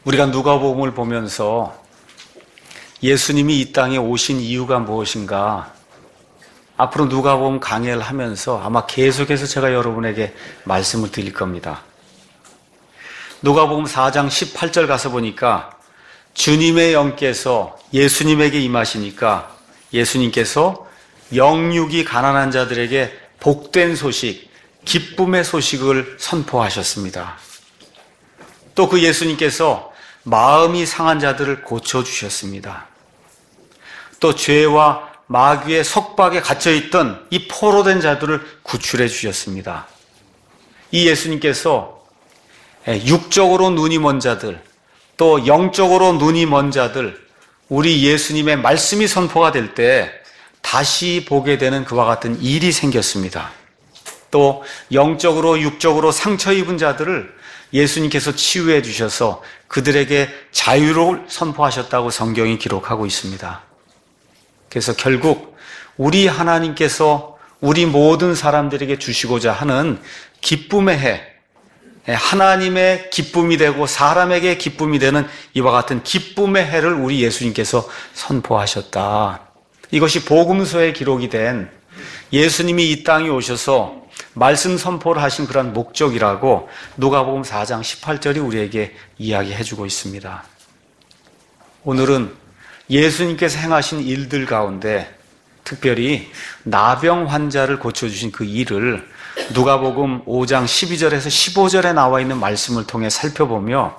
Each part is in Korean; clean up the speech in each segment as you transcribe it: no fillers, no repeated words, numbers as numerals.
우리가 누가복음을 보면서 예수님이 이 땅에 오신 이유가 무엇인가, 앞으로 누가복음 강해를 하면서 아마 계속해서 제가 여러분에게 말씀을 드릴 겁니다. 누가복음 4장 18절 가서 보니까 주님의 영께서 예수님에게 임하시니까 예수님께서 영육이 가난한 자들에게 복된 소식, 기쁨의 소식을 선포하셨습니다. 또 그 예수님께서 마음이 상한 자들을 고쳐주셨습니다. 또 죄와 마귀의 속박에 갇혀있던 이 포로된 자들을 구출해 주셨습니다. 이 예수님께서 육적으로 눈이 먼 자들, 또 영적으로 눈이 먼 자들, 우리 예수님의 말씀이 선포가 될 때 다시 보게 되는 그와 같은 일이 생겼습니다. 또 영적으로 육적으로 상처 입은 자들을 예수님께서 치유해 주셔서 그들에게 자유를 선포하셨다고 성경이 기록하고 있습니다. 그래서 결국 우리 하나님께서 우리 모든 사람들에게 주시고자 하는 기쁨의 해, 하나님의 기쁨이 되고 사람에게 기쁨이 되는 이와 같은 기쁨의 해를 우리 예수님께서 선포하셨다. 이것이 복음서에 기록이 된 예수님이 이 땅에 오셔서 말씀 선포를 하신 그런 목적이라고 누가복음 4장 18절이 우리에게 이야기해주고 있습니다. 오늘은 예수님께서 행하신 일들 가운데 특별히 나병 환자를 고쳐주신 그 일을 누가복음 5장 12절에서 15절에 나와 있는 말씀을 통해 살펴보며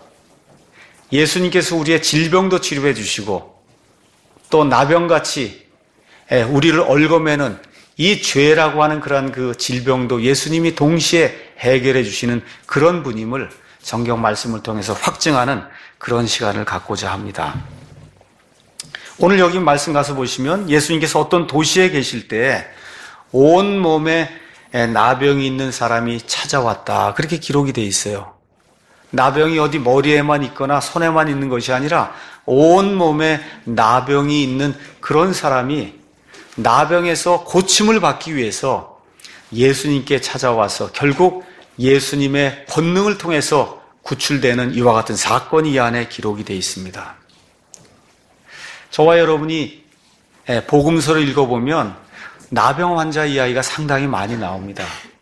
예수님께서 우리의 질병도 치료해 주시고 또 나병같이 우리를 얽어매는 이 죄라고 하는 그런 그 질병도 예수님이 동시에 해결해 주시는 그런 분임을 성경 말씀을 통해서 확증하는 그런 시간을 갖고자 합니다. 오늘 여기 말씀 가서 보시면 예수님께서 어떤 도시에 계실 때 온 몸에 나병이 있는 사람이 찾아왔다. 그렇게 기록이 돼 있어요. 나병이 어디 머리에만 있거나 손에만 있는 것이 아니라 온 몸에 나병이 있는 그런 사람이 나병에서 고침을 받기 위해서 예수님께 찾아와서 결국 예수님의 권능을 통해서 구출되는 이와 같은 사건이 이 안에 기록이 되어 있습니다. 저와 여러분이 복음서를 읽어보면 나병 환자 이야기가 상당히 많이 나옵니다.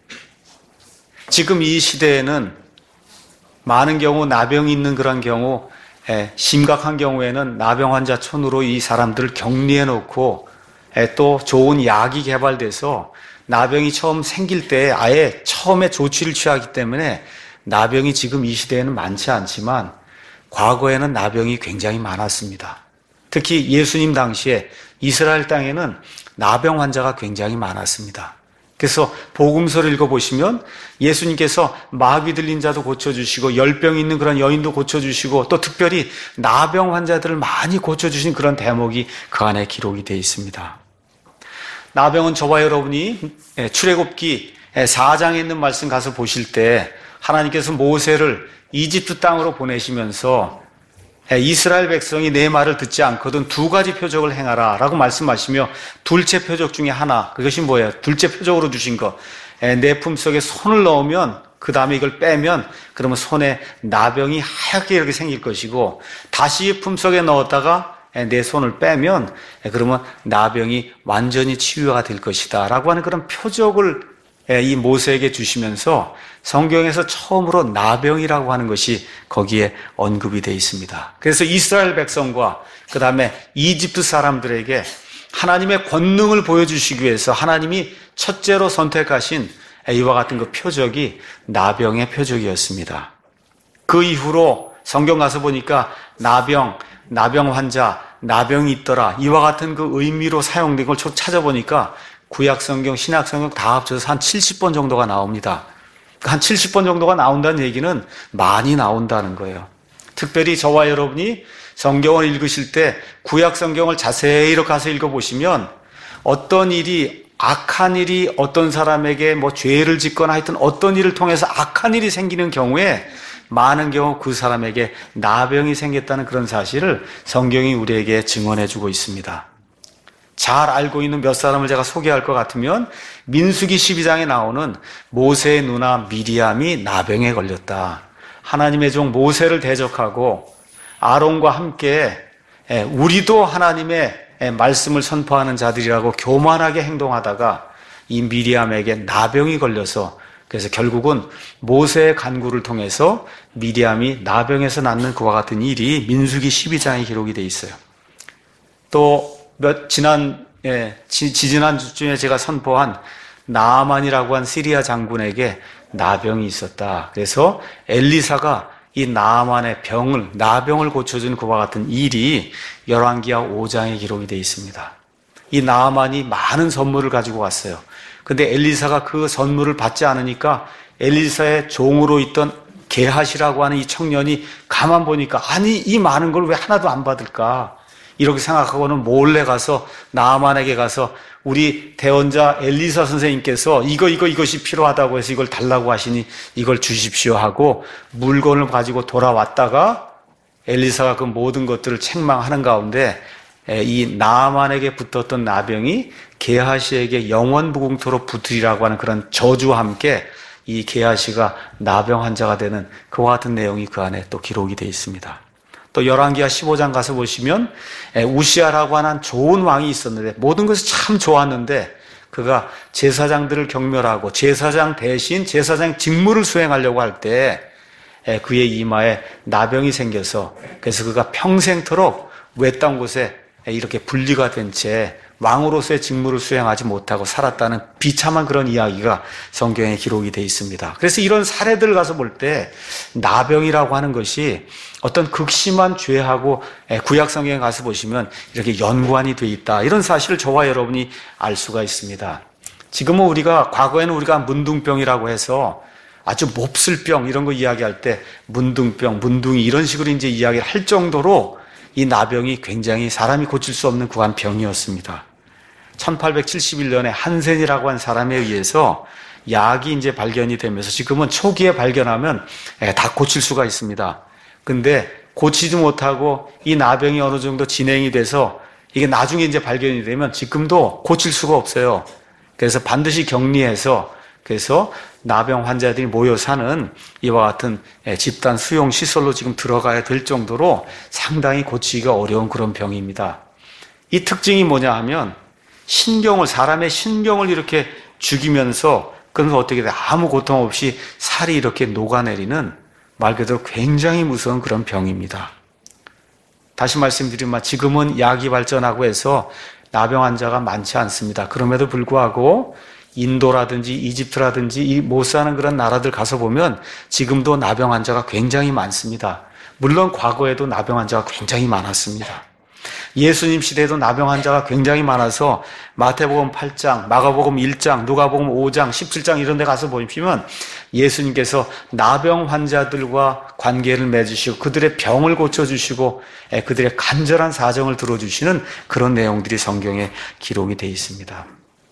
지금 이 시대에는 많은 경우 나병이 있는 그런 경우, 심각한 경우에는 나병 환자촌으로 이 사람들을 격리해 놓고 또 좋은 약이 개발돼서 나병이 처음 생길 때 아예 처음에 조치를 취하기 때문에 나병이 지금 이 시대에는 많지 않지만 과거에는 나병이 굉장히 많았습니다. 특히 예수님 당시에 이스라엘 땅에는 나병 환자가 굉장히 많았습니다. 그래서 복음서를 읽어보시면 예수님께서 마귀 들린 자도 고쳐주시고 열병 있는 그런 여인도 고쳐주시고 또 특별히 나병 환자들을 많이 고쳐주신 그런 대목이 그 안에 기록이 되어 있습니다. 나병은 저와 여러분이 출애굽기 4장에 있는 말씀 가서 보실 때 하나님께서 모세를 이집트 땅으로 보내시면서 이스라엘 백성이 내 말을 듣지 않거든 두 가지 표적을 행하라 라고 말씀하시며 둘째 표적 중에 하나, 그것이 뭐예요? 둘째 표적으로 주신 것, 내 품속에 손을 넣으면 그 다음에 이걸 빼면 그러면 손에 나병이 하얗게 이렇게 생길 것이고 다시 품속에 넣었다가 내 손을 빼면 그러면 나병이 완전히 치유가 될 것이다 라고 하는 그런 표적을 이 모세에게 주시면서 성경에서 처음으로 나병이라고 하는 것이 거기에 언급이 되어 있습니다. 그래서 이스라엘 백성과 그 다음에 이집트 사람들에게 하나님의 권능을 보여주시기 위해서 하나님이 첫째로 선택하신 이와 같은 그 표적이 나병의 표적이었습니다. 그 이후로 성경 가서 보니까 나병 환자, 나병이 있더라 이와 같은 그 의미로 사용된 걸 찾아보니까 구약성경, 신약성경 다 합쳐서 한 70번 정도가 나옵니다. 한 70번 정도가 나온다는 얘기는 많이 나온다는 거예요. 특별히 저와 여러분이 성경을 읽으실 때 구약성경을 자세히 이렇게 가서 읽어보시면 어떤 일이, 악한 일이 어떤 사람에게 뭐 죄를 짓거나 하여튼 어떤 일을 통해서 악한 일이 생기는 경우에 많은 경우 그 사람에게 나병이 생겼다는 그런 사실을 성경이 우리에게 증언해주고 있습니다. 잘 알고 있는 몇 사람을 제가 소개할 것 같으면 민수기 12장에 나오는 모세의 누나 미리암이 나병에 걸렸다. 하나님의 종 모세를 대적하고 아론과 함께 우리도 하나님의 말씀을 선포하는 자들이라고 교만하게 행동하다가 이 미리암에게 나병이 걸려서 그래서 결국은 모세의 간구를 통해서 미리암이 나병에서 낫는 그와 같은 일이 민수기 12장에 기록이 돼 있어요. 또 지지난주에 제가 선포한 나아만이라고 한 시리아 장군에게 나병이 있었다. 그래서 엘리사가 이 나아만의 나병을 고쳐준 그와 같은 일이 열왕기하 5장에 기록이 되어 있습니다. 이 나아만이 많은 선물을 가지고 왔어요. 근데 엘리사가 그 선물을 받지 않으니까 엘리사의 종으로 있던 게하시라고 하는 이 청년이 가만 보니까 아니 이 많은 걸 왜 하나도 안 받을까? 이렇게 생각하고는 몰래 가서 나아만에게 가서 우리 대원자 엘리사 선생님께서 이것이 필요하다고 해서 이걸 달라고 하시니 이걸 주십시오 하고 물건을 가지고 돌아왔다가 엘리사가 그 모든 것들을 책망하는 가운데 이 나아만에게 붙었던 나병이 게하시에게 영원 무궁토록 붙으리라고 하는 그런 저주와 함께 이 게하시가 나병 환자가 되는 그와 같은 내용이 그 안에 또 기록이 되어 있습니다. 또 열왕기하 15장 가서 보시면 우시아라고 하는 좋은 왕이 있었는데 모든 것이 참 좋았는데 그가 제사장들을 경멸하고 제사장 대신 제사장 직무를 수행하려고 할 때 그의 이마에 나병이 생겨서 그래서 그가 평생토록 외딴 곳에 이렇게 분리가 된 채 왕으로서의 직무를 수행하지 못하고 살았다는 비참한 그런 이야기가 성경에 기록이 되어 있습니다. 그래서 이런 사례들을 가서 볼 때 나병이라고 하는 것이 어떤 극심한 죄하고 구약 성경에 가서 보시면 이렇게 연관이 되어 있다. 이런 사실을 저와 여러분이 알 수가 있습니다. 지금은 과거에는 우리가 문둥병이라고 해서 아주 몹쓸 병 이런 거 이야기할 때 문둥병, 문둥이 이런 식으로 이제 이야기를 할 정도로 이 나병이 굉장히 사람이 고칠 수 없는 그한 병이었습니다. 1871년에 한센이라고 한 사람에 의해서 약이 이제 발견이 되면서 지금은 초기에 발견하면 다 고칠 수가 있습니다. 근데 고치지 못하고 이 나병이 어느 정도 진행이 돼서 이게 나중에 이제 발견이 되면 지금도 고칠 수가 없어요. 그래서 반드시 격리해서 그래서 나병 환자들이 모여 사는 이와 같은 집단 수용 시설로 지금 들어가야 될 정도로 상당히 고치기가 어려운 그런 병입니다. 이 특징이 뭐냐 하면 사람의 신경을 이렇게 죽이면서 그러면서 어떻게 돼? 아무 고통 없이 살이 이렇게 녹아내리는 말 그대로 굉장히 무서운 그런 병입니다. 다시 말씀드리면 지금은 약이 발전하고 해서 나병 환자가 많지 않습니다. 그럼에도 불구하고 인도라든지 이집트라든지 이 못 사는 그런 나라들 가서 보면 지금도 나병 환자가 굉장히 많습니다. 물론 과거에도 나병 환자가 굉장히 많았습니다. 예수님 시대에도 나병 환자가 굉장히 많아서 마태복음 8장, 마가복음 1장, 누가복음 5장, 17장 이런 데 가서 보시면 예수님께서 나병 환자들과 관계를 맺으시고 그들의 병을 고쳐주시고 그들의 간절한 사정을 들어주시는 그런 내용들이 성경에 기록이 되어 있습니다.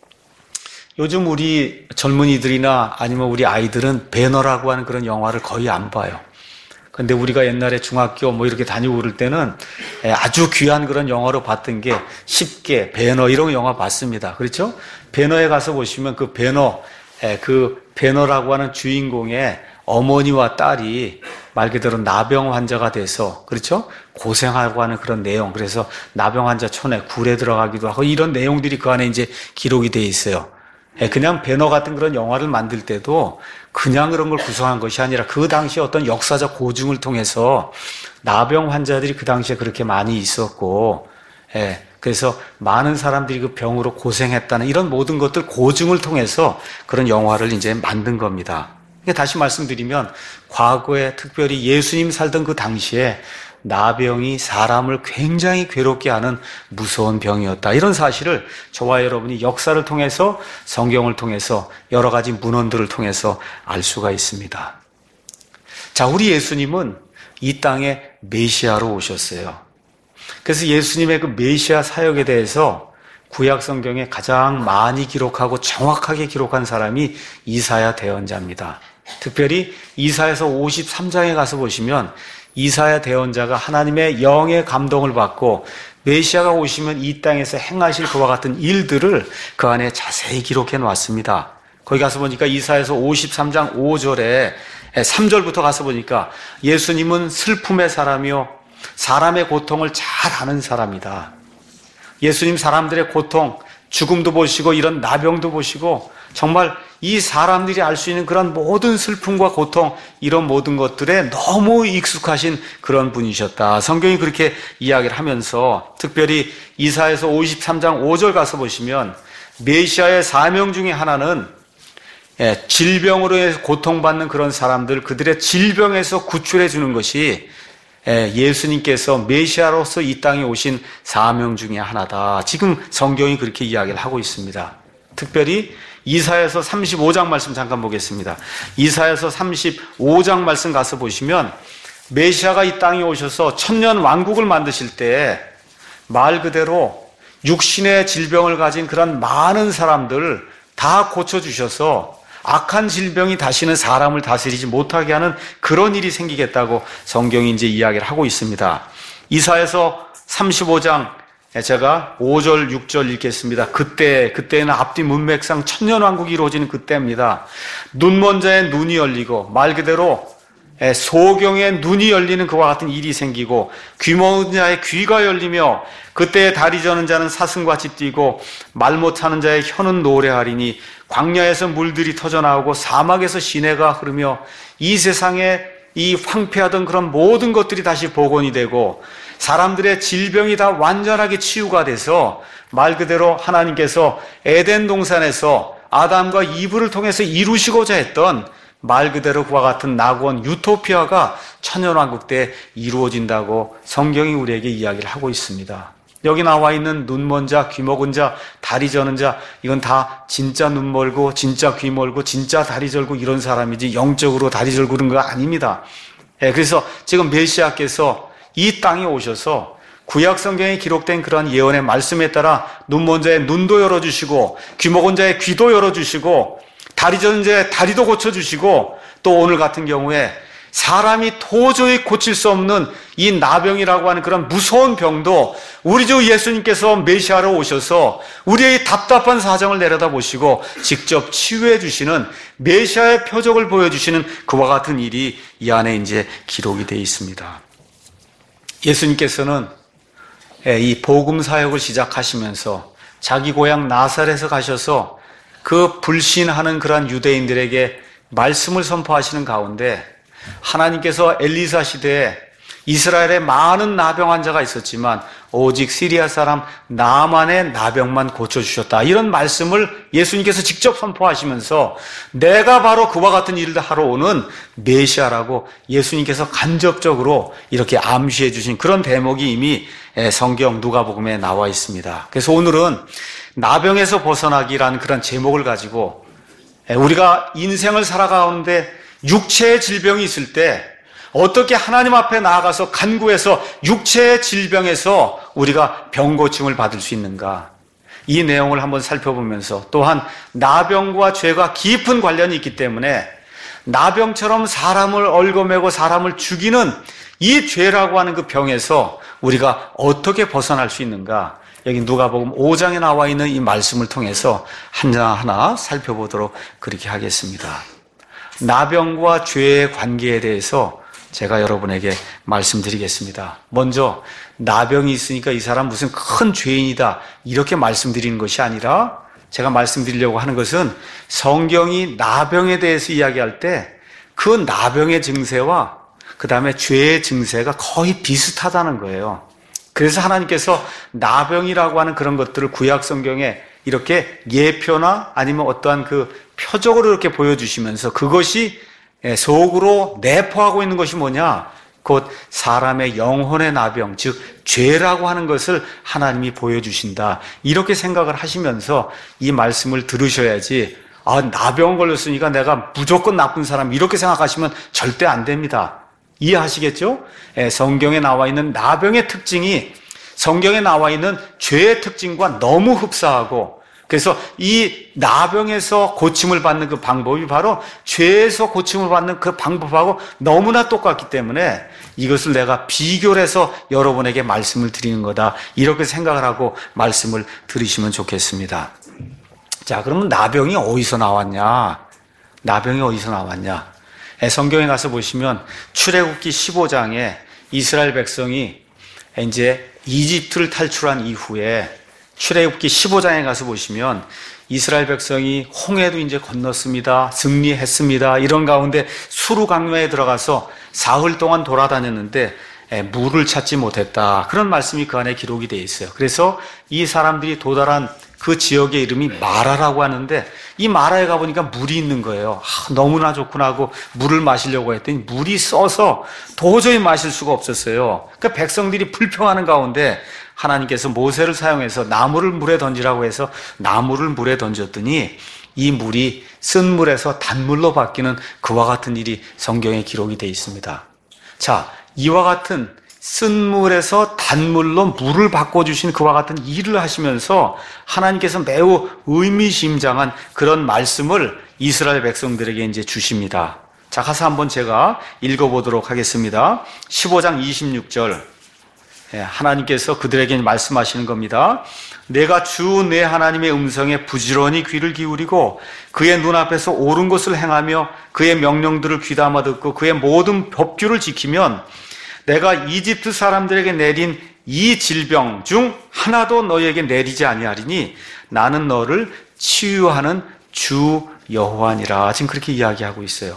요즘 우리 젊은이들이나 아니면 우리 아이들은 배너라고 하는 그런 영화를 거의 안 봐요. 근데 우리가 옛날에 중학교 이렇게 다니고 그럴 때는 아주 귀한 그런 영화로 봤던 게 쉽게 배너 이런 영화 봤습니다. 그렇죠? 배너에 가서 보시면 그 배너라고 하는 주인공의 어머니와 딸이 말 그대로 나병 환자가 돼서 그렇죠? 고생하고 하는 그런 내용. 그래서 나병 환자 촌에 굴에 들어가기도 하고 이런 내용들이 그 안에 이제 기록이 돼 있어요. 그냥 배너 같은 그런 영화를 만들 때도 그냥 그런 걸 구성한 것이 아니라 그 당시에 어떤 역사적 고증을 통해서 나병 환자들이 그 당시에 그렇게 많이 있었고, 그래서 많은 사람들이 그 병으로 고생했다는 이런 모든 것들 고증을 통해서 그런 영화를 이제 만든 겁니다. 다시 말씀드리면 과거에 특별히 예수님 살던 그 당시에 나병이 사람을 굉장히 괴롭게 하는 무서운 병이었다. 이런 사실을 저와 여러분이 역사를 통해서 성경을 통해서 여러 가지 문헌들을 통해서 알 수가 있습니다. 자, 우리 예수님은 이 땅에 메시아로 오셨어요. 그래서 예수님의 그 메시아 사역에 대해서 구약 성경에 가장 많이 기록하고 정확하게 기록한 사람이 이사야 대언자입니다. 특별히 이사야서 53장에 가서 보시면 이사야 대언자가 하나님의 영의 감동을 받고 메시아가 오시면 이 땅에서 행하실 그와 같은 일들을 그 안에 자세히 기록해 놓았습니다. 거기 가서 보니까 이사야서 53장 5절에 3절부터 가서 보니까 예수님은 슬픔의 사람이요 사람의 고통을 잘 아는 사람이다. 예수님 사람들의 고통, 죽음도 보시고 이런 나병도 보시고 정말 이 사람들이 알 수 있는 그런 모든 슬픔과 고통, 이런 모든 것들에 너무 익숙하신 그런 분이셨다. 성경이 그렇게 이야기를 하면서 특별히 이사야서 53장 5절 가서 보시면 메시아의 사명 중에 하나는 질병으로 해서 고통받는 그런 사람들, 그들의 질병에서 구출해 주는 것이 예수님께서 메시아로서 이 땅에 오신 사명 중에 하나다. 지금 성경이 그렇게 이야기를 하고 있습니다. 특별히 이사야서 35장 말씀 잠깐 보겠습니다. 이사야서 35장 말씀 가서 보시면 메시아가 이 땅에 오셔서 천년 왕국을 만드실 때 말 그대로 육신의 질병을 가진 그런 많은 사람들 다 고쳐주셔서 악한 질병이 다시는 사람을 다스리지 못하게 하는 그런 일이 생기겠다고 성경이 이제 이야기를 하고 있습니다. 이사야서 35장 제가 5절, 6절 읽겠습니다. 그때는 앞뒤 문맥상 천년왕국이 이루어지는 그때입니다. 눈먼 자의 눈이 열리고 말 그대로 소경의 눈이 열리는 그와 같은 일이 생기고 귀 먹은 자의 귀가 열리며 그때에 다리 저는 자는 사슴같이 뛰고 말 못하는 자의 혀는 노래하리니 광야에서 물들이 터져나오고 사막에서 시내가 흐르며 이 세상에 이 황폐하던 그런 모든 것들이 다시 복원이 되고 사람들의 질병이 다 완전하게 치유가 돼서 말 그대로 하나님께서 에덴 동산에서 아담과 이브를 통해서 이루시고자 했던 말 그대로 그와 같은 낙원 유토피아가 천년왕국 때 이루어진다고 성경이 우리에게 이야기를 하고 있습니다. 여기 나와 있는 눈먼 자, 귀 먹은 자, 다리 저는 자, 이건 다 진짜 눈 멀고 진짜 귀 멀고 진짜 다리 절고 이런 사람이지 영적으로 다리 절고 그런 거 아닙니다. 그래서 지금 메시아께서 이 땅에 오셔서 구약 성경에 기록된 그런 예언의 말씀에 따라 눈먼 자의 눈도 열어주시고 귀 먹은 자의 귀도 열어주시고 다리 저는 자의 다리도 고쳐주시고 또 오늘 같은 경우에 사람이 도저히 고칠 수 없는 이 나병이라고 하는 그런 무서운 병도 우리 주 예수님께서 메시아로 오셔서 우리의 답답한 사정을 내려다보시고 직접 치유해 주시는 메시아의 표적을 보여주시는 그와 같은 일이 이 안에 이제 기록이 되어 있습니다. 예수님께서는 이 복음 사역을 시작하시면서 자기 고향 나사렛에 가셔서 그 불신하는 그런 유대인들에게 말씀을 선포하시는 가운데 하나님께서 엘리사 시대에 이스라엘에 많은 나병 환자가 있었지만 오직 시리아 사람 나만의 나병만 고쳐주셨다. 이런 말씀을 예수님께서 직접 선포하시면서 내가 바로 그와 같은 일을 하러 오는 메시아라고 예수님께서 간접적으로 이렇게 암시해 주신 그런 대목이 이미 성경 누가복음에 나와 있습니다. 그래서 오늘은 나병에서 벗어나기라는 그런 제목을 가지고 우리가 인생을 살아가는데 육체의 질병이 있을 때 어떻게 하나님 앞에 나아가서 간구해서 육체의 질병에서 우리가 병고침을 받을 수 있는가? 이 내용을 한번 살펴보면서 또한 나병과 죄가 깊은 관련이 있기 때문에 나병처럼 사람을 얽어매고 사람을 죽이는 이 죄라고 하는 그 병에서 우리가 어떻게 벗어날 수 있는가? 여기 누가복음 5장에 나와 있는 이 말씀을 통해서 하나하나 살펴보도록 그렇게 하겠습니다. 나병과 죄의 관계에 대해서 제가 여러분에게 말씀드리겠습니다. 먼저 나병이 있으니까 이 사람 무슨 큰 죄인이다 이렇게 말씀드리는 것이 아니라 제가 말씀드리려고 하는 것은 성경이 나병에 대해서 이야기할 때 그 나병의 증세와 그 다음에 죄의 증세가 거의 비슷하다는 거예요. 그래서 하나님께서 나병이라고 하는 그런 것들을 구약 성경에 이렇게 예표나 아니면 어떠한 그 표적으로 이렇게 보여주시면서 그것이 속으로 내포하고 있는 것이 뭐냐? 곧 사람의 영혼의 나병, 즉 죄라고 하는 것을 하나님이 보여주신다. 이렇게 생각을 하시면서 이 말씀을 들으셔야지 나병 걸렸으니까 내가 무조건 나쁜 사람 이렇게 생각하시면 절대 안 됩니다. 이해하시겠죠? 성경에 나와 있는 나병의 특징이 성경에 나와 있는 죄의 특징과 너무 흡사하고 그래서 이 나병에서 고침을 받는 그 방법이 바로 죄에서 고침을 받는 그 방법하고 너무나 똑같기 때문에 이것을 내가 비교를 해서 여러분에게 말씀을 드리는 거다. 이렇게 생각을 하고 말씀을 들으시면 좋겠습니다. 자, 그러면 나병이 어디서 나왔냐? 나병이 어디서 나왔냐? 성경에 가서 보시면 출애굽기 15장에 이스라엘 백성이 이제 이집트를 탈출한 이후에 출애굽기 15장에 가서 보시면 이스라엘 백성이 홍해도 이제 건넜습니다. 승리했습니다. 이런 가운데 수르 강야에 들어가서 사흘 동안 돌아다녔는데 물을 찾지 못했다. 그런 말씀이 그 안에 기록이 되어 있어요. 그래서 이 사람들이 도달한 그 지역의 이름이 마라라고 하는데 이 마라에 가보니까 물이 있는 거예요. 너무나 좋구나 하고 물을 마시려고 했더니 물이 써서 도저히 마실 수가 없었어요. 그러니까 백성들이 불평하는 가운데 하나님께서 모세를 사용해서 나무를 물에 던지라고 해서 나무를 물에 던졌더니 이 물이 쓴 물에서 단물로 바뀌는 그와 같은 일이 성경에 기록이 되어 있습니다. 자, 이와 같은 쓴 물에서 단물로 물을 바꿔주신 그와 같은 일을 하시면서 하나님께서 매우 의미심장한 그런 말씀을 이스라엘 백성들에게 이제 주십니다. 자, 가서 한번 제가 읽어보도록 하겠습니다. 15장 26절. 하나님께서 그들에게 말씀하시는 겁니다. 내가 주 내 하나님의 음성에 부지런히 귀를 기울이고 그의 눈앞에서 옳은 것을 행하며 그의 명령들을 귀담아 듣고 그의 모든 법규를 지키면 내가 이집트 사람들에게 내린 이 질병 중 하나도 너희에게 내리지 아니하리니 나는 너를 치유하는 주 여호와니라. 지금 그렇게 이야기하고 있어요.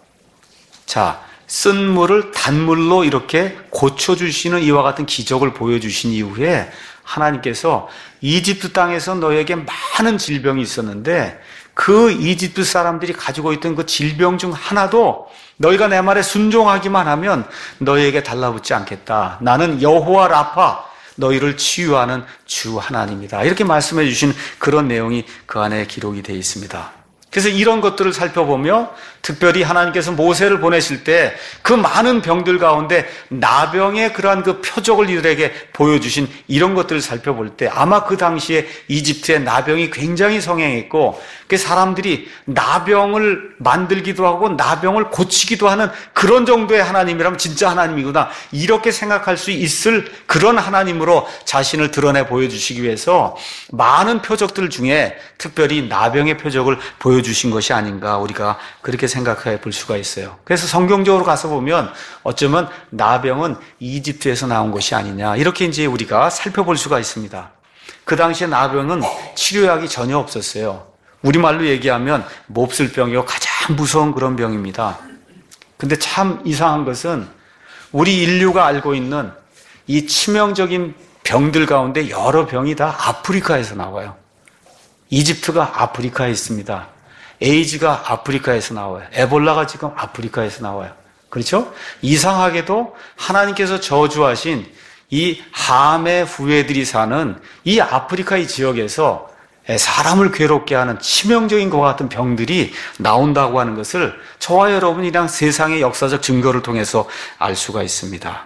자, 쓴 물을 단물로 이렇게 고쳐주시는 이와 같은 기적을 보여주신 이후에 하나님께서 이집트 땅에서 너희에게 많은 질병이 있었는데 그 이집트 사람들이 가지고 있던 그 질병 중 하나도 너희가 내 말에 순종하기만 하면 너희에게 달라붙지 않겠다. 나는 여호와 라파, 너희를 치유하는 주 하나님이다. 이렇게 말씀해 주신 그런 내용이 그 안에 기록이 되어 있습니다. 그래서 이런 것들을 살펴보며 특별히 하나님께서 모세를 보내실 때 그 많은 병들 가운데 나병의 그러한 그 표적을 이들에게 보여주신 이런 것들을 살펴볼 때 아마 그 당시에 이집트의 나병이 굉장히 성행했고 그 사람들이 나병을 만들기도 하고 나병을 고치기도 하는 그런 정도의 하나님이라면 진짜 하나님이구나 이렇게 생각할 수 있을 그런 하나님으로 자신을 드러내 보여주시기 위해서 많은 표적들 중에 특별히 나병의 표적을 보여주신 것이 아닌가 우리가 그렇게 생각해 볼 수가 있어요. 그래서 성경적으로 가서 보면 어쩌면 나병은 이집트에서 나온 것이 아니냐 이렇게 이제 우리가 살펴볼 수가 있습니다. 그 당시에 나병은 치료약이 전혀 없었어요. 우리말로 얘기하면 몹쓸병이요 가장 무서운 그런 병입니다. 근데 참 이상한 것은 우리 인류가 알고 있는 이 치명적인 병들 가운데 여러 병이 다 아프리카에서 나와요. 이집트가 아프리카에 있습니다. 에이즈가 아프리카에서 나와요. 에볼라가 지금 아프리카에서 나와요. 그렇죠? 이상하게도 하나님께서 저주하신 이 함의 후예들이 사는 이 아프리카의 지역에서 사람을 괴롭게 하는 치명적인 것 같은 병들이 나온다고 하는 것을 저와 여러분이랑 세상의 역사적 증거를 통해서 알 수가 있습니다.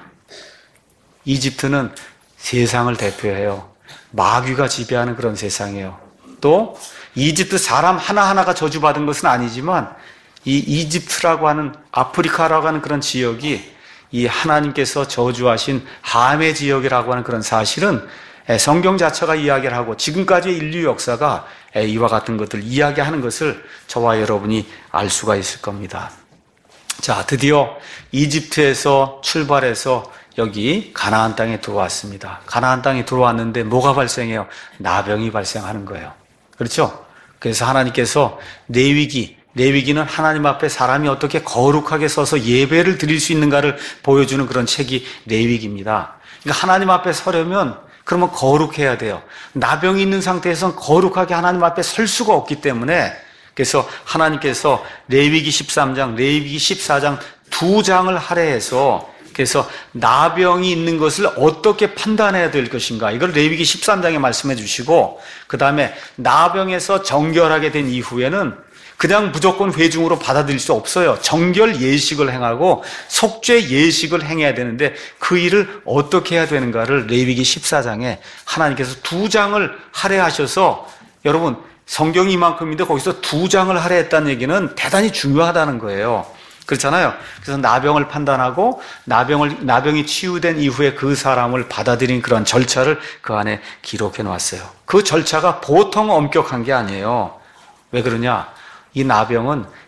이집트는 세상을 대표해요. 마귀가 지배하는 그런 세상이에요. 또 이집트 사람 하나하나가 저주받은 것은 아니지만 이 이집트라고 하는 아프리카라고 하는 그런 지역이 이 하나님께서 저주하신 함의 지역이라고 하는 그런 사실은 성경 자체가 이야기를 하고 지금까지의 인류 역사가 이와 같은 것들 이야기하는 것을 저와 여러분이 알 수가 있을 겁니다. 자, 드디어 이집트에서 출발해서 여기 가나안 땅에 들어왔습니다. 가나안 땅에 들어왔는데 뭐가 발생해요? 나병이 발생하는 거예요. 그렇죠? 그래서 하나님께서 레위기는 하나님 앞에 사람이 어떻게 거룩하게 서서 예배를 드릴 수 있는가를 보여주는 그런 책이 레위기입니다. 그러니까 하나님 앞에 서려면 그러면 거룩해야 돼요. 나병이 있는 상태에서는 거룩하게 하나님 앞에 설 수가 없기 때문에 그래서 하나님께서 레위기 13장, 레위기 14장 두 장을 할애해서 그래서 나병이 있는 것을 어떻게 판단해야 될 것인가 이걸 레위기 13장에 말씀해 주시고 그 다음에 나병에서 정결하게 된 이후에는 그냥 무조건 회중으로 받아들일 수 없어요. 정결 예식을 행하고 속죄 예식을 행해야 되는데 그 일을 어떻게 해야 되는가를 레위기 14장에 하나님께서 두 장을 할애하셔서 여러분 성경이 이만큼인데 거기서 두 장을 할애했다는 얘기는 대단히 중요하다는 거예요. 그렇잖아요. 그래서 나병을 판단하고 나병이 치유된 이후에 그 사람을 받아들인 그런 절차를 그 안에 기록해 놓았어요. 그 절차가 보통 엄격한 게 아니에요. 왜 그러냐? 이 나병은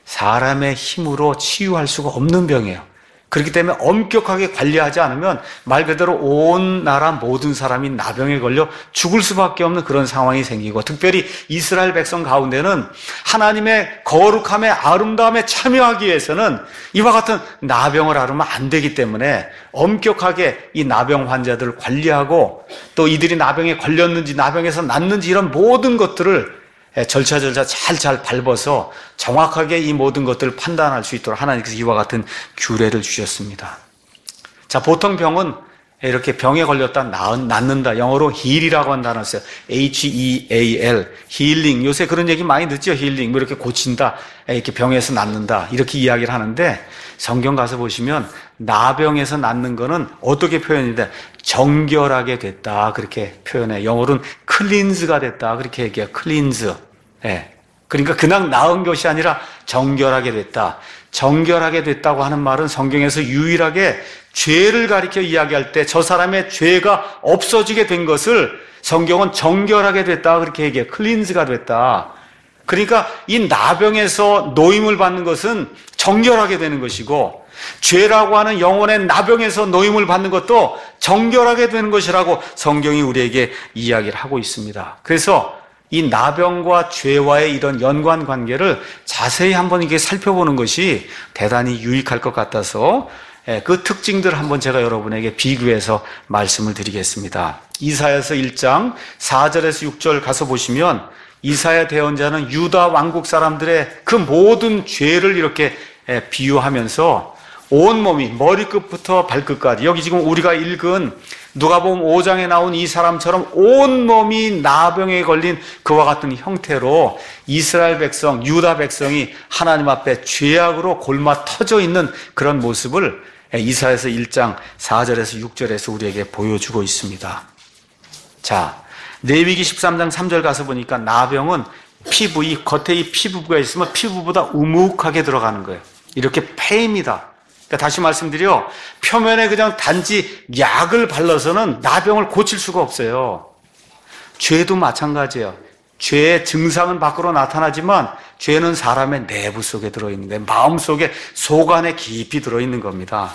사람의 힘으로 치유할 수가 없는 병이에요. 그렇기 때문에 엄격하게 관리하지 않으면 말 그대로 온 나라 모든 사람이 나병에 걸려 죽을 수밖에 없는 그런 상황이 생기고, 특별히 이스라엘 백성 가운데는 하나님의 거룩함에 아름다움에 참여하기 위해서는 이와 같은 나병을 앓으면 안 되기 때문에 엄격하게 이 나병 환자들을 관리하고, 또 이들이 나병에 걸렸는지 나병에서 낫는지 이런 모든 것들을 절차 잘 밟아서 정확하게 이 모든 것들을 판단할 수 있도록 하나님께서 이와 같은 규례를 주셨습니다. 자, 보통 병은 이렇게 병에 걸렸다 낫는다. 영어로 heal이라고 하는 단어가 있어요. H-E-A-L, healing. 요새 그런 얘기 많이 듣죠. healing. 뭐 이렇게 고친다. 이렇게 병에서 낫는다. 이렇게 이야기를 하는데, 성경 가서 보시면 나병에서 낫는 거는 어떻게 표현이 돼? 정결하게 됐다. 그렇게 표현해. 영어로는 cleanse가 됐다. 그렇게 얘기해요. cleanse. 예. 그러니까 그냥 나은 것이 아니라 정결하게 됐다. 정결하게 됐다고 하는 말은 성경에서 유일하게 죄를 가리켜 이야기할 때 저 사람의 죄가 없어지게 된 것을 성경은 정결하게 됐다. 그렇게 얘기해요. cleanse가 됐다. 그러니까 이 나병에서 노임을 받는 것은 정결하게 되는 것이고, 죄라고 하는 영혼의 나병에서 노임을 받는 것도 정결하게 되는 것이라고 성경이 우리에게 이야기를 하고 있습니다. 그래서 이 나병과 죄와의 이런 연관 관계를 자세히 한번 이게 살펴보는 것이 대단히 유익할 것 같아서 그 특징들을 한번 제가 여러분에게 비교해서 말씀을 드리겠습니다. 이사야서 1장 4절에서 6절 가서 보시면 이사야 대언자는 유다 왕국 사람들의 그 모든 죄를 이렇게 비유하면서 온몸이 머리끝부터 발끝까지, 여기 지금 우리가 읽은 누가복음 5장에 나온 이 사람처럼 온몸이 나병에 걸린 그와 같은 형태로 이스라엘 백성, 유다 백성이 하나님 앞에 죄악으로 골마 터져 있는 그런 모습을 이사야서 1장 4절에서 6절에서 우리에게 보여주고 있습니다. 자, 레위기 13장 3절 가서 보니까 나병은 피부, 이 겉에 이 피부가 있으면 피부보다 우묵하게 들어가는 거예요. 이렇게 패입니다. 그러니까 다시 말씀드려, 표면에 그냥 단지 약을 발라서는 나병을 고칠 수가 없어요. 죄도 마찬가지예요. 죄의 증상은 밖으로 나타나지만 죄는 사람의 내부 속에 들어있는 거예요. 마음 속에, 속 안에 깊이 들어있는 겁니다.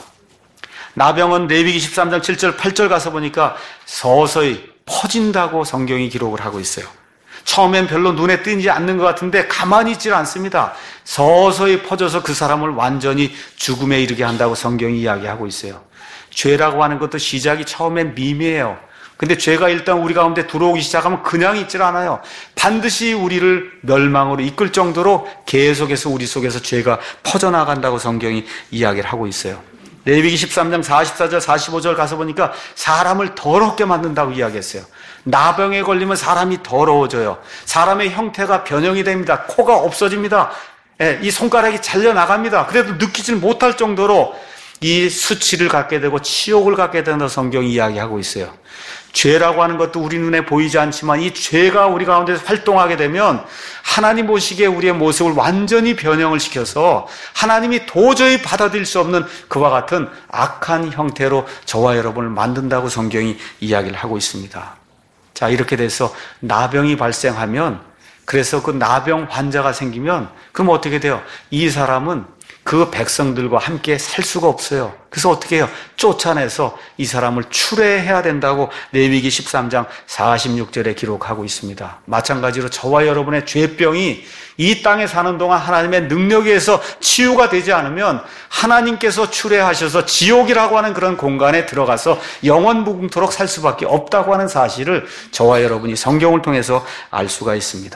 나병은 레위기 13장 7절 8절 가서 보니까 서서히 퍼진다고 성경이 기록을 하고 있어요. 처음엔 별로 눈에 띄지 않는 것 같은데 가만히 있질 않습니다. 서서히 퍼져서 그 사람을 완전히 죽음에 이르게 한다고 성경이 이야기하고 있어요. 죄라고 하는 것도 시작이 처음엔 미미해요. 근데 죄가 일단 우리 가운데 들어오기 시작하면 그냥 있질 않아요. 반드시 우리를 멸망으로 이끌 정도로 계속해서 우리 속에서 죄가 퍼져나간다고 성경이 이야기를 하고 있어요. 레위기 13장 44절 45절 가서 보니까 사람을 더럽게 만든다고 이야기했어요. 나병에 걸리면 사람이 더러워져요. 사람의 형태가 변형이 됩니다. 코가 없어집니다. 이 손가락이 잘려나갑니다. 그래도 느끼지는 못할 정도로 이 수치를 갖게 되고 치욕을 갖게 된다고 성경이 이야기하고 있어요. 죄라고 하는 것도 우리 눈에 보이지 않지만 이 죄가 우리 가운데서 활동하게 되면 하나님 보시기에 우리의 모습을 완전히 변형을 시켜서 하나님이 도저히 받아들일 수 없는 그와 같은 악한 형태로 저와 여러분을 만든다고 성경이 이야기를 하고 있습니다. 자, 이렇게 돼서 나병이 발생하면, 그래서 그 나병 환자가 생기면 그럼 어떻게 돼요? 이 사람은 그 백성들과 함께 살 수가 없어요. 그래서 어떻게 해요? 쫓아내서 이 사람을 추례해야 된다고 레위기 13장 46절에 기록하고 있습니다. 마찬가지로 저와 여러분의 죄병이 이 땅에 사는 동안 하나님의 능력에 의해서 치유가 되지 않으면 하나님께서 추례하셔서 지옥이라고 하는 그런 공간에 들어가서 영원무궁토록 살 수밖에 없다고 하는 사실을 저와 여러분이 성경을 통해서 알 수가 있습니다.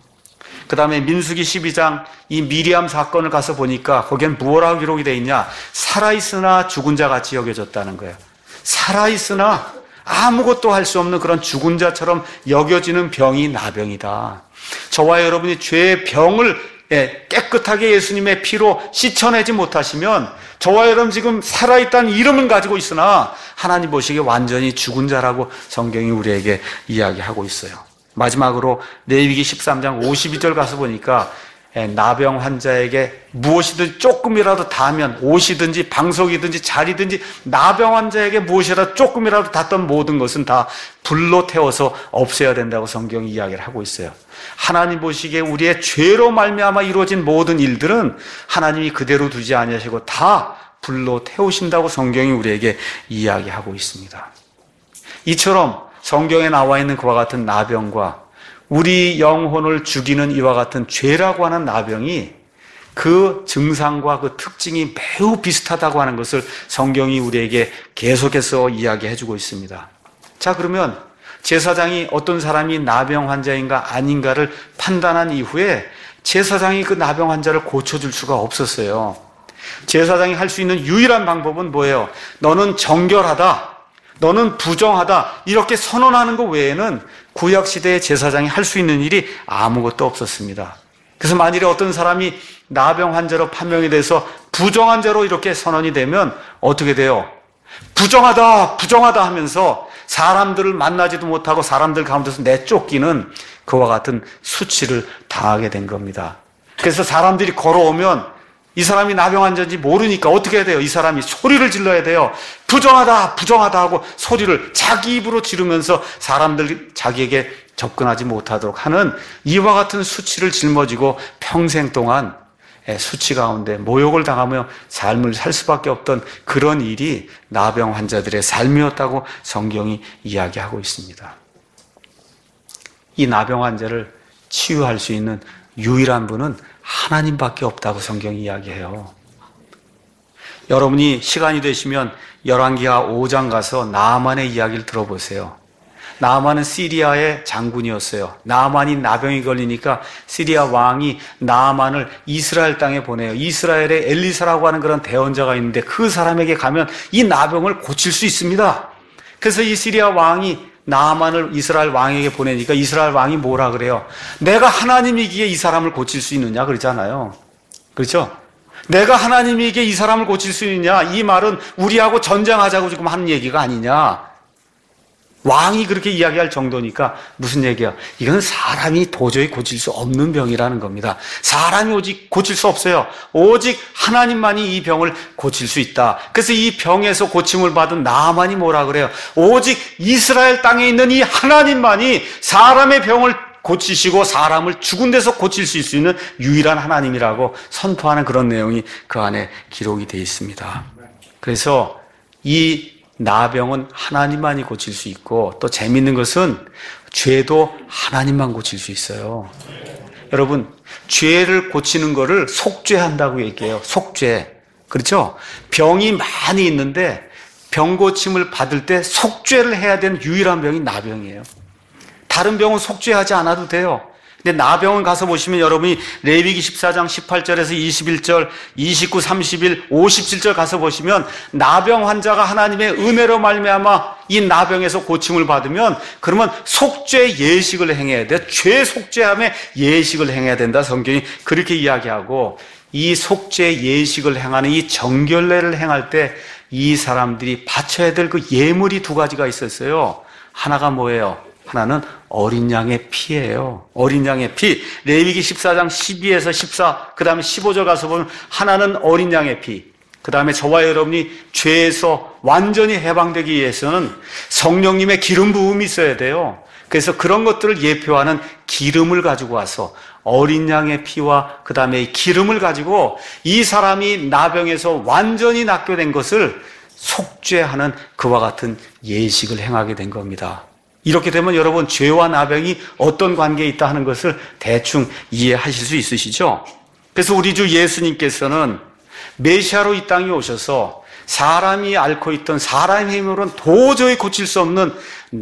그 다음에 민수기 12장 이 미리암 사건을 가서 보니까 거기엔 무엇라고 기록이 되어 있냐? 살아있으나 죽은 자 같이 여겨졌다는 거예요. 살아있으나 아무것도 할 수 없는 그런 죽은 자처럼 여겨지는 병이 나병이다. 저와 여러분이 죄의 병을 깨끗하게 예수님의 피로 씻어내지 못하시면 저와 여러분 지금 살아있다는 이름은 가지고 있으나 하나님 보시기에 완전히 죽은 자라고 성경이 우리에게 이야기하고 있어요. 마지막으로 레위기 13장 52절 가서 보니까 나병 환자에게 무엇이든 조금이라도 닿으면 옷이든지 방석이든지 자리든지 나병 환자에게 무엇이라도 조금이라도 닿던 모든 것은 다 불로 태워서 없애야 된다고 성경이 이야기를 하고 있어요. 하나님 보시기에 우리의 죄로 말미암아 이루어진 모든 일들은 하나님이 그대로 두지 아니하시고 다 불로 태우신다고 성경이 우리에게 이야기하고 있습니다. 이처럼 성경에 나와 있는 그와 같은 나병과 우리 영혼을 죽이는 이와 같은 죄라고 하는 나병이 그 증상과 그 특징이 매우 비슷하다고 하는 것을 성경이 우리에게 계속해서 이야기해주고 있습니다. 자, 그러면 제사장이 어떤 사람이 나병 환자인가 아닌가를 판단한 이후에 제사장이 그 나병 환자를 고쳐줄 수가 없었어요. 제사장이 할 수 있는 유일한 방법은 뭐예요? 너는 정결하다, 너는 부정하다, 이렇게 선언하는 것 외에는 구약시대의 제사장이 할 수 있는 일이 아무것도 없었습니다. 그래서 만일에 어떤 사람이 나병 환자로 판명이 돼서 부정한 자로 이렇게 선언이 되면 어떻게 돼요? 부정하다, 부정하다 하면서 사람들을 만나지도 못하고 사람들 가운데서 내쫓기는 그와 같은 수치를 당하게 된 겁니다. 그래서 사람들이 걸어오면 이 사람이 나병 환자인지 모르니까 어떻게 해야 돼요? 이 사람이 소리를 질러야 돼요. 부정하다, 부정하다 하고 소리를 자기 입으로 지르면서 사람들 자기에게 접근하지 못하도록 하는 이와 같은 수치를 짊어지고 평생 동안 수치 가운데 모욕을 당하며 삶을 살 수밖에 없던 그런 일이 나병 환자들의 삶이었다고 성경이 이야기하고 있습니다. 이 나병 환자를 치유할 수 있는 유일한 분은 하나님밖에 없다고 성경이 이야기해요. 여러분이 시간이 되시면 열왕기하 5장 가서 나아만의 이야기를 들어보세요. 나아만은 시리아의 장군이었어요. 나아만이 나병이 걸리니까 시리아 왕이 나아만을 이스라엘 땅에 보내요. 이스라엘에 엘리사라고 하는 그런 대언자가 있는데 그 사람에게 가면 이 나병을 고칠 수 있습니다. 그래서 이 시리아 왕이 나아만을 이스라엘 왕에게 보내니까 이스라엘 왕이 뭐라 그래요? 내가 하나님이기에 이 사람을 고칠 수 있느냐 그러잖아요. 그렇죠? 내가 하나님이기에 이 사람을 고칠 수 있느냐, 이 말은 우리하고 전쟁하자고 지금 하는 얘기가 아니냐. 왕이 그렇게 이야기할 정도니까 무슨 얘기야? 이건 사람이 도저히 고칠 수 없는 병이라는 겁니다. 사람이 오직 고칠 수 없어요. 오직 하나님만이 이 병을 고칠 수 있다. 그래서 이 병에서 고침을 받은 나아만이 뭐라 그래요? 오직 이스라엘 땅에 있는 이 하나님만이 사람의 병을 고치시고 사람을 죽은 데서 고칠 수 있는 유일한 하나님이라고 선포하는 그런 내용이 그 안에 기록이 되어 있습니다. 그래서 이 나병은 하나님만이 고칠 수 있고, 또 재미있는 것은 죄도 하나님만 고칠 수 있어요. 여러분, 죄를 고치는 거를 속죄한다고 얘기해요. 속죄. 그렇죠? 병이 많이 있는데 병 고침을 받을 때 속죄를 해야 되는 유일한 병이 나병이에요. 다른 병은 속죄하지 않아도 돼요. 근데 나병원 가서 보시면 여러분이 레위기 14장 18절에서 21절, 29, 31, 57절 가서 보시면 나병 환자가 하나님의 은혜로 말미암아 이 나병에서 고침을 받으면 그러면 속죄 예식을 행해야 돼. 죄 속죄함에 예식을 행해야 된다. 성경이 그렇게 이야기하고, 이 속죄 예식을 행하는 이 정결례를 행할 때 이 사람들이 바쳐야 될 그 예물이 두 가지가 있었어요. 하나가 뭐예요? 하나는 어린 양의 피예요. 어린 양의 피. 레위기 14장 12에서 14, 그 다음에 15절 가서 보면 하나는 어린 양의 피. 그 다음에 저와 여러분이 죄에서 완전히 해방되기 위해서는 성령님의 기름 부음이 있어야 돼요. 그래서 그런 것들을 예표하는 기름을 가지고 와서 어린 양의 피와 그 다음에 이 기름을 가지고 이 사람이 나병에서 완전히 낫게 된 것을 속죄하는 그와 같은 예식을 행하게 된 겁니다. 이렇게 되면 여러분, 죄와 나병이 어떤 관계에 있다 하는 것을 대충 이해하실 수 있으시죠? 그래서 우리 주 예수님께서는 메시아로 이 땅에 오셔서 사람이 앓고 있던 사람의 힘으로는 도저히 고칠 수 없는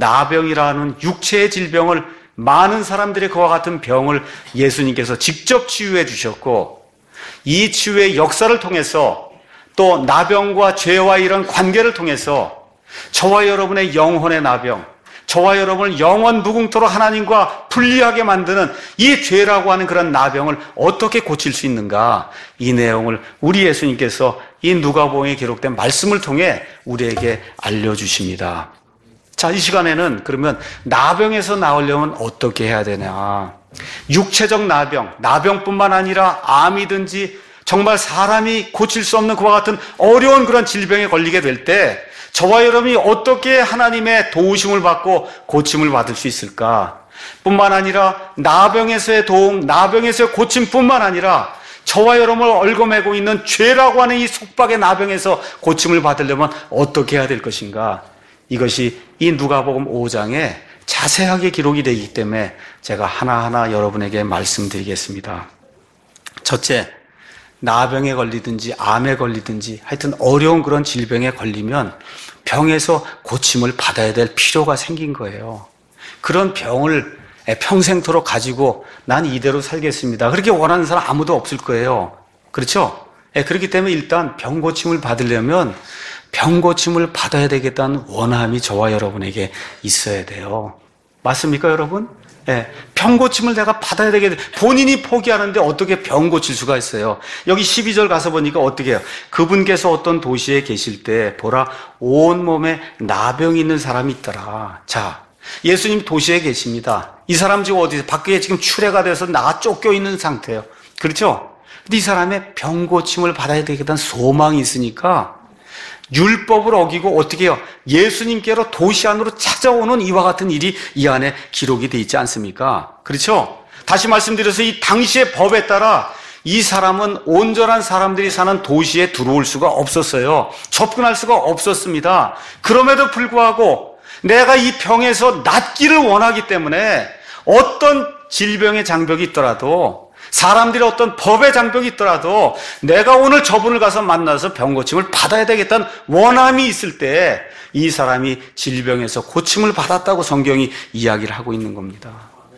나병이라는 육체의 질병을, 많은 사람들의 그와 같은 병을 예수님께서 직접 치유해 주셨고, 이 치유의 역사를 통해서 또 나병과 죄와 이런 관계를 통해서 저와 여러분의 영혼의 나병, 저와 여러분을 영원 무궁토록 하나님과 분리하게 만드는 이 죄라고 하는 그런 나병을 어떻게 고칠 수 있는가, 이 내용을 우리 예수님께서 이 누가복음에 기록된 말씀을 통해 우리에게 알려주십니다. 자, 이 시간에는 그러면 나병에서 나오려면 어떻게 해야 되냐, 육체적 나병뿐만 아니라 암이든지 정말 사람이 고칠 수 없는 그와 같은 어려운 그런 질병에 걸리게 될 때 저와 여러분이 어떻게 하나님의 도우심을 받고 고침을 받을 수 있을까? 뿐만 아니라 나병에서의 도움, 나병에서의 고침뿐만 아니라 저와 여러분을 얽어매고 있는 죄라고 하는 이 속박의 나병에서 고침을 받으려면 어떻게 해야 될 것인가? 이것이 이 누가복음 5장에 자세하게 기록이 되기 때문에 제가 하나하나 여러분에게 말씀드리겠습니다. 첫째, 나병에 걸리든지 암에 걸리든지 하여튼 어려운 그런 질병에 걸리면 병에서 고침을 받아야 될 필요가 생긴 거예요. 그런 병을 평생토록 가지고 난 이대로 살겠습니다. 그렇게 원하는 사람 아무도 없을 거예요. 그렇죠? 그렇기 때문에 일단 병 고침을 받으려면 병 고침을 받아야 되겠다는 원함이 저와 여러분에게 있어야 돼요. 맞습니까, 여러분? 병 고침을 내가 받아야 되겠다. 본인이 포기하는데 어떻게 병 고칠 수가 있어요? 여기 12절 가서 보니까 어떻게 해요? 그분께서 어떤 도시에 계실 때 보라 온몸에 나병이 있는 사람이 있더라. 자, 예수님 도시에 계십니다. 이 사람 지금 어디서 밖에 지금 추례가 돼서 나가 쫓겨 있는 상태예요. 그렇죠? 근데 이 사람의 병 고침을 받아야 되겠다는 소망이 있으니까 율법을 어기고 어떻게 해요? 예수님께로 도시 안으로 찾아오는 이와 같은 일이 이 안에 기록이 돼 있지 않습니까? 그렇죠? 다시 말씀드려서 이 당시의 법에 따라 이 사람은 온전한 사람들이 사는 도시에 들어올 수가 없었어요. 접근할 수가 없었습니다. 그럼에도 불구하고 내가 이 병에서 낫기를 원하기 때문에 어떤 질병의 장벽이 있더라도 사람들이 어떤 법의 장벽이 있더라도 내가 오늘 저분을 가서 만나서 병 고침을 받아야 되겠다는 원함이 있을 때 이 사람이 질병에서 고침을 받았다고 성경이 이야기를 하고 있는 겁니다.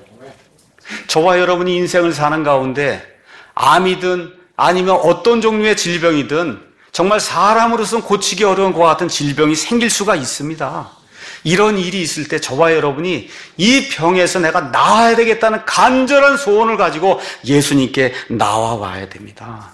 저와 여러분이 인생을 사는 가운데 암이든 아니면 어떤 종류의 질병이든 정말 사람으로서는 고치기 어려운 것과 같은 질병이 생길 수가 있습니다. 이런 일이 있을 때 저와 여러분이 이 병에서 내가 나아야 되겠다는 간절한 소원을 가지고 예수님께 나와와야 됩니다.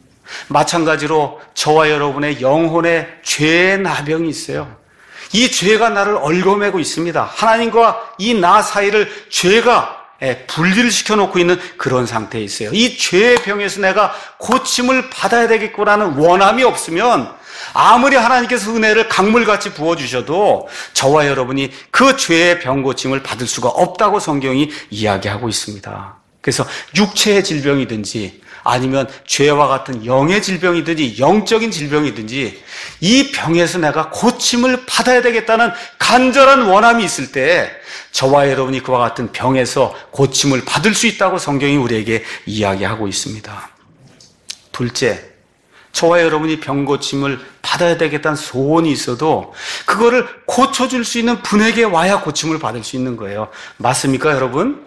마찬가지로 저와 여러분의 영혼의 죄의 나병이 있어요. 이 죄가 나를 얽어매고 있습니다. 하나님과 이 나 사이를 죄가 분리를 시켜놓고 있는 그런 상태에 있어요. 이 죄의 병에서 내가 고침을 받아야 되겠구나는 원함이 없으면 아무리 하나님께서 은혜를 강물같이 부어주셔도 저와 여러분이 그 죄의 병 고침을 받을 수가 없다고 성경이 이야기하고 있습니다. 그래서 육체의 질병이든지 아니면 죄와 같은 영의 질병이든지 영적인 질병이든지 이 병에서 내가 고침을 받아야 되겠다는 간절한 원함이 있을 때 저와 여러분이 그와 같은 병에서 고침을 받을 수 있다고 성경이 우리에게 이야기하고 있습니다. 둘째, 저와 여러분이 병 고침을 받아야 되겠다는 소원이 있어도 그거를 고쳐줄 수 있는 분에게 와야 고침을 받을 수 있는 거예요. 맞습니까, 여러분?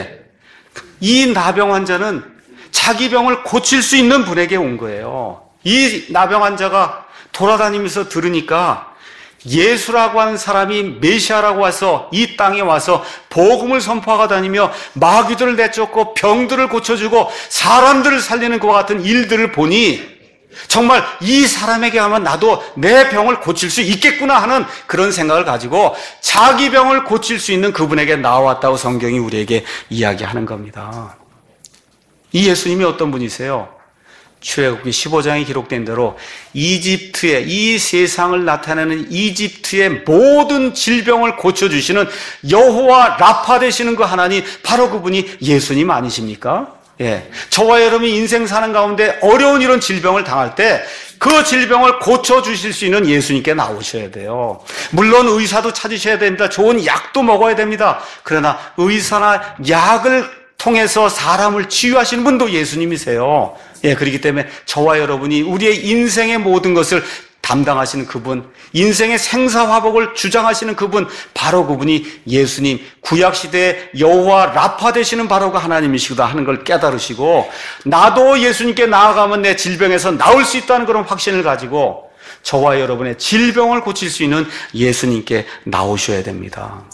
이 나병 환자는 자기 병을 고칠 수 있는 분에게 온 거예요. 이 나병 환자가 돌아다니면서 들으니까 예수라고 하는 사람이 메시아라고 와서 이 땅에 와서 복음을 선포하고 다니며 마귀들을 내쫓고 병들을 고쳐주고 사람들을 살리는 것과 같은 일들을 보니 정말 이 사람에게 하면 나도 내 병을 고칠 수 있겠구나 하는 그런 생각을 가지고 자기 병을 고칠 수 있는 그분에게 나왔다고 성경이 우리에게 이야기하는 겁니다. 이 예수님이 어떤 분이세요? 출애굽기 15장에 기록된 대로 이집트의 이 세상을 나타내는 이집트의 모든 질병을 고쳐주시는 여호와 라파 되시는 그 하나님, 바로 그분이 예수님 아니십니까? 저와 여러분이 인생 사는 가운데 어려운 이런 질병을 당할 때 그 질병을 고쳐주실 수 있는 예수님께 나오셔야 돼요. 물론 의사도 찾으셔야 됩니다. 좋은 약도 먹어야 됩니다. 그러나 의사나 약을 통해서 사람을 치유하시는 분도 예수님이세요. 그렇기 때문에 저와 여러분이 우리의 인생의 모든 것을 담당하시는 그분, 인생의 생사화복을 주장하시는 그분, 바로 그분이 예수님, 구약시대의 여호와 라파 되시는 바로 그 하나님이시구나 하는 걸 깨달으시고 나도 예수님께 나아가면 내 질병에서 나올 수 있다는 그런 확신을 가지고 저와 여러분의 질병을 고칠 수 있는 예수님께 나오셔야 됩니다.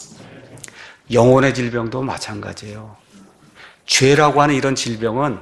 영혼의 질병도 마찬가지예요. 죄라고 하는 이런 질병은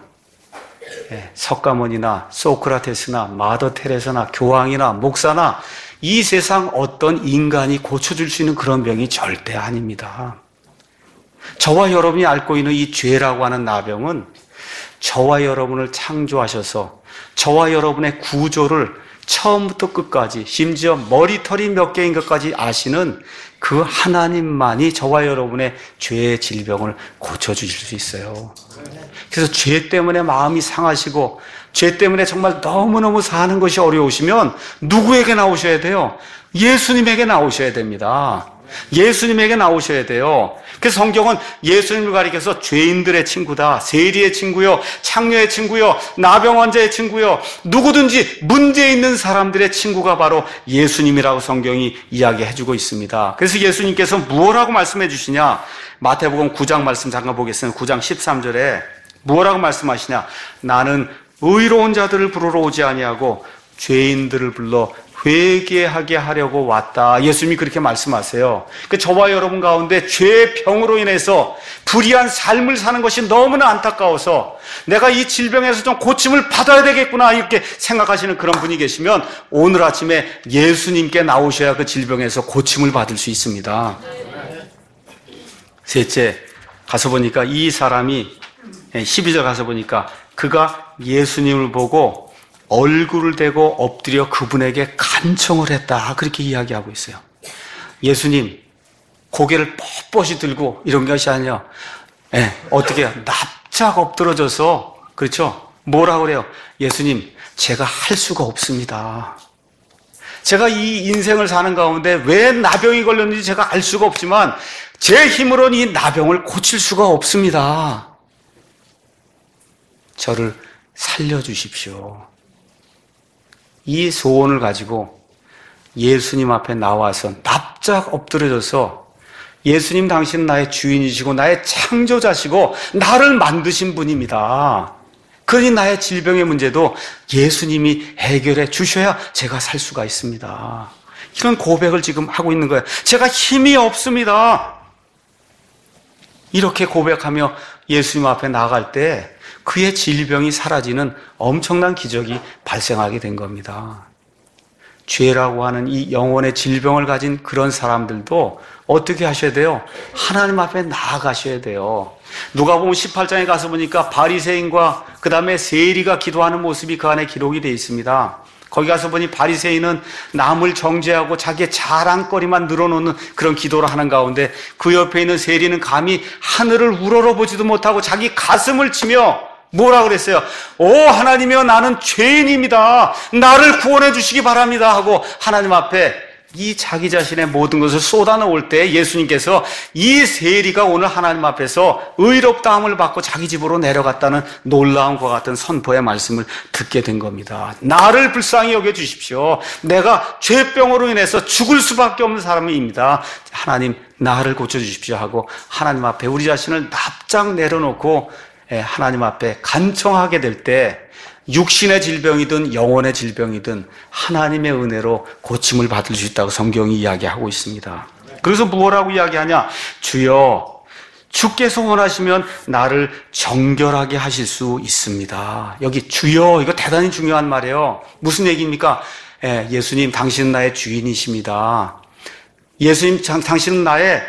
석가모니나 소크라테스나 마더 테레사나 교황이나 목사나 이 세상 어떤 인간이 고쳐줄 수 있는 그런 병이 절대 아닙니다. 저와 여러분이 앓고 있는 이 죄라고 하는 나병은 저와 여러분을 창조하셔서 저와 여러분의 구조를 처음부터 끝까지 심지어 머리털이 몇 개인 것까지 아시는 그 하나님만이 저와 여러분의 죄의 질병을 고쳐주실 수 있어요. 그래서 죄 때문에 마음이 상하시고 죄 때문에 정말 너무너무 사는 것이 어려우시면 누구에게 나오셔야 돼요? 예수님에게 나오셔야 됩니다. 예수님에게 나오셔야 돼요. 그래서 성경은 예수님을 가리켜서 죄인들의 친구다, 세리의 친구요, 창녀의 친구요, 나병 환자의 친구요, 누구든지 문제 있는 사람들의 친구가 바로 예수님이라고 성경이 이야기해주고 있습니다. 그래서 예수님께서 무엇라고 말씀해 주시냐? 마태복음 9장 말씀 잠깐 보겠습니다. 9장 13절에 무엇라고 말씀하시냐? 나는 의로운 자들을 부르러 오지 아니하고 죄인들을 불러 회개하게 하려고 왔다. 예수님이 그렇게 말씀하세요. 그러니까 저와 여러분 가운데 죄의 병으로 인해서 불의한 삶을 사는 것이 너무나 안타까워서 내가 이 질병에서 좀 고침을 받아야 되겠구나 이렇게 생각하시는 그런 분이 계시면 오늘 아침에 예수님께 나오셔야 그 질병에서 고침을 받을 수 있습니다. 셋째, 가서 보니까 이 사람이 12절 가서 보니까 그가 예수님을 보고 얼굴을 대고 엎드려 그분에게 간청을 했다. 그렇게 이야기하고 있어요. 예수님, 고개를 뻣뻣이 들고 이런 것이 아니라 어떻게 해요? 납작 엎드러져서 그렇죠? 뭐라고 그래요? 예수님, 제가 할 수가 없습니다. 제가 이 인생을 사는 가운데 왜 나병이 걸렸는지 제가 알 수가 없지만 제 힘으로는 이 나병을 고칠 수가 없습니다. 저를 살려주십시오. 이 소원을 가지고 예수님 앞에 나와서 납작 엎드려져서 예수님 당신은 나의 주인이시고 나의 창조자시고 나를 만드신 분입니다. 그러니 나의 질병의 문제도 예수님이 해결해 주셔야 제가 살 수가 있습니다. 이런 고백을 지금 하고 있는 거예요. 제가 힘이 없습니다. 이렇게 고백하며 예수님 앞에 나아갈 때 그의 질병이 사라지는 엄청난 기적이 발생하게 된 겁니다. 죄라고 하는 이 영혼의 질병을 가진 그런 사람들도 어떻게 하셔야 돼요? 하나님 앞에 나아가셔야 돼요. 누가복음 18장에 가서 보니까 바리새인과 그 다음에 세리가 기도하는 모습이 그 안에 기록이 되어 있습니다. 거기 가서 보니 바리새인은 남을 정죄하고 자기의 자랑거리만 늘어놓는 그런 기도를 하는 가운데 그 옆에 있는 세리는 감히 하늘을 우러러보지도 못하고 자기 가슴을 치며 뭐라 그랬어요? 오 하나님이여 나는 죄인입니다. 나를 구원해 주시기 바랍니다 하고 하나님 앞에 이 자기 자신의 모든 것을 쏟아놓을 때 예수님께서 이 세리가 오늘 하나님 앞에서 의롭다함을 받고 자기 집으로 내려갔다는 놀라움과 같은 선포의 말씀을 듣게 된 겁니다. 나를 불쌍히 여겨주십시오. 내가 죄병으로 인해서 죽을 수밖에 없는 사람입니다. 하나님 나를 고쳐주십시오 하고 하나님 앞에 우리 자신을 납작 내려놓고 하나님 앞에 간청하게 될 때 육신의 질병이든 영혼의 질병이든 하나님의 은혜로 고침을 받을 수 있다고 성경이 이야기하고 있습니다. 그래서 뭐라고 이야기하냐? 주여 주께서 원하시면 나를 정결하게 하실 수 있습니다. 여기 주여 이거 대단히 중요한 말이에요. 무슨 얘기입니까? 예수님 당신은 나의 주인이십니다. 예수님 당신은 나의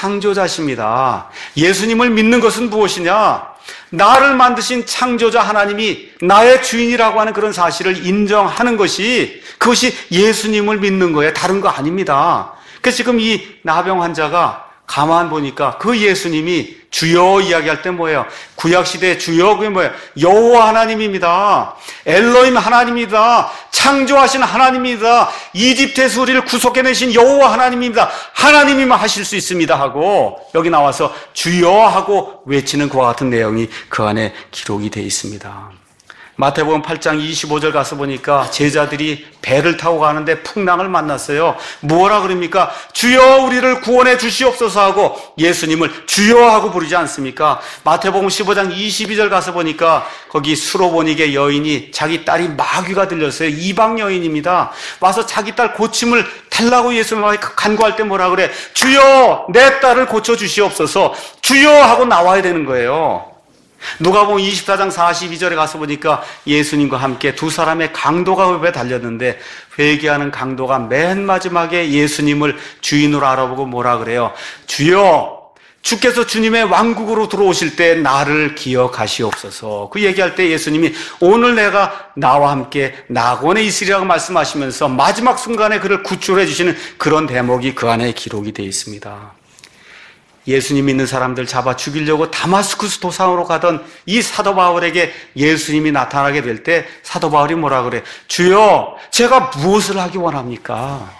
창조자십니다. 예수님을 믿는 것은 무엇이냐? 나를 만드신 창조자 하나님이 나의 주인이라고 하는 그런 사실을 인정하는 것이 그것이 예수님을 믿는 거예요. 다른 거 아닙니다. 그래서 지금 이 나병 환자가 가만 보니까 그 예수님이 주여 이야기할 때 뭐예요? 구약시대의 주여 그게 뭐예요? 여호와 하나님입니다. 엘로힘 하나님입니다. 창조하신 하나님입니다. 이집트에서 우리를 구속해내신 여호와 하나님입니다. 하나님이만 하실 수 있습니다 하고 여기 나와서 주여 하고 외치는 그와 같은 내용이 그 안에 기록이 되어 있습니다. 마태복음 8장 25절 가서 보니까 제자들이 배를 타고 가는데 풍랑을 만났어요. 뭐라 그럽니까? 주여 우리를 구원해 주시옵소서 하고 예수님을 주여 하고 부르지 않습니까? 마태복음 15장 22절 가서 보니까 거기 수로보닉의 여인이 자기 딸이 마귀가 들렸어요. 이방 여인입니다. 와서 자기 딸 고침을 달라고 예수님을 간구할 때 뭐라 그래? 주여 내 딸을 고쳐 주시옵소서. 주여 하고 나와야 되는 거예요. 누가복음 24장 42절에 가서 보니까 예수님과 함께 두 사람의 강도가 왜 달렸는데 회개하는 강도가 맨 마지막에 예수님을 주인으로 알아보고 뭐라 그래요? 주여 주께서 주님의 왕국으로 들어오실 때 나를 기억하시옵소서. 그 얘기할 때 예수님이 오늘 내가 나와 함께 낙원에 있으리라고 말씀하시면서 마지막 순간에 그를 구출해 주시는 그런 대목이 그 안에 기록이 되어 있습니다. 예수님 믿는 사람들 잡아 죽이려고 다마스쿠스 도상으로 가던 이 사도 바울에게 예수님이 나타나게 될 때 사도 바울이 뭐라 그래? 주여, 제가 무엇을 하기 원합니까?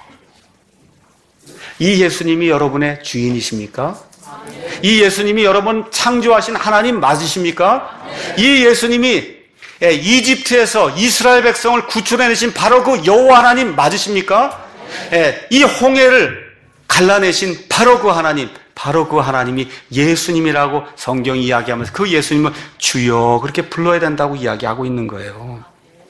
이 예수님이 여러분의 주인이십니까? 이 예수님이 여러분 창조하신 하나님 맞으십니까? 이 예수님이 이집트에서 이스라엘 백성을 구출해내신 바로 그 여호와 하나님 맞으십니까? 이 홍해를 갈라내신 바로 그 하나님, 바로 그 하나님이 예수님이라고 성경이 이야기하면서 그 예수님을 주여 그렇게 불러야 된다고 이야기하고 있는 거예요.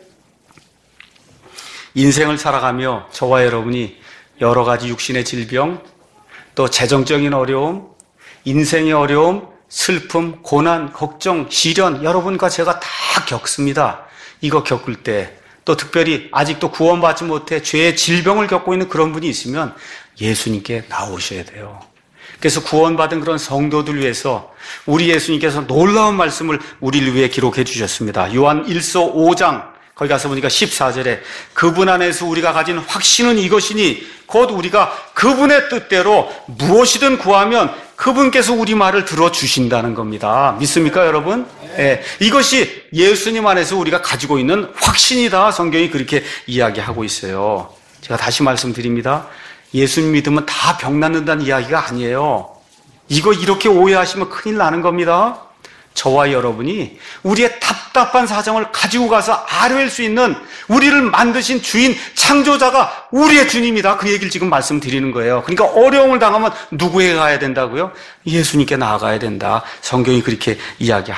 인생을 살아가며 저와 여러분이 여러 가지 육신의 질병, 또 재정적인 어려움, 인생의 어려움, 슬픔, 고난, 걱정, 시련 여러분과 제가 다 겪습니다. 이거 겪을 때 또 특별히 아직도 구원받지 못해 죄의 질병을 겪고 있는 그런 분이 있으면 예수님께 나오셔야 돼요. 그래서 구원받은 그런 성도들 위해서 우리 예수님께서 놀라운 말씀을 우리를 위해 기록해 주셨습니다. 요한 1서 5장 거기 가서 보니까 14절에 그분 안에서 우리가 가진 확신은 이것이니 곧 우리가 그분의 뜻대로 무엇이든 구하면 그분께서 우리 말을 들어주신다는 겁니다. 믿습니까 여러분? 네. 이것이 예수님 안에서 우리가 가지고 있는 확신이다. 성경이 그렇게 이야기하고 있어요. 제가 다시 말씀드립니다. 예수님 믿으면 다 병 낫는다는 이야기가 아니에요. 이거 이렇게 오해하시면 큰일 나는 겁니다. 저와 여러분이 우리의 답답한 사정을 가지고 가서 아뢰일 수 있는 우리를 만드신 주인 창조자가 우리의 주님이다. 그 얘기를 지금 말씀드리는 거예요. 그러니까 어려움을 당하면 누구에게 가야 된다고요? 예수님께 나아가야 된다. 성경이 그렇게 이야기합니다.